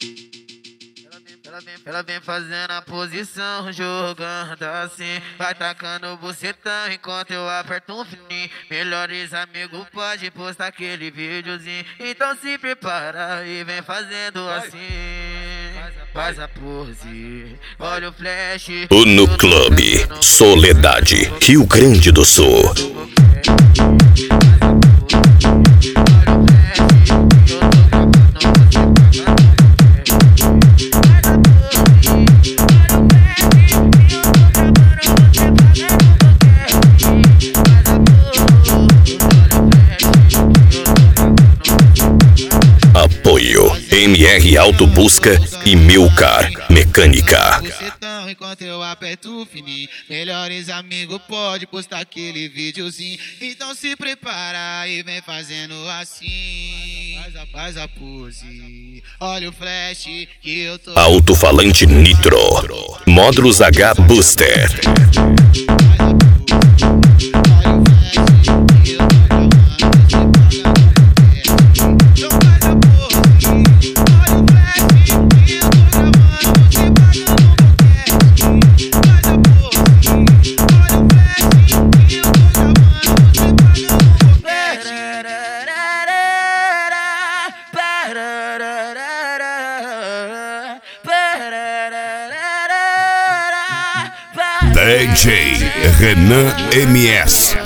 Ela vem fazendo a posição, jogando assim. Vai tacando o bucetão enquanto eu aperto um fininho. Melhores amigos pode postar aquele videozinho. Então se prepara e vem fazendo assim. Faz a pose, olha o flash. No Clube Soledade, Rio Grande do Sul. Apoio MR Auto Busca e Milcar Mecânica. Enquanto eu aperto o fininho, melhores amigos pode postar aquele videozinho. Então se prepara e vem fazendo assim. Faz a pose, olha o flash que eu tô. Alto-falante Nitro, Módulos H Booster. DJ Renan MS.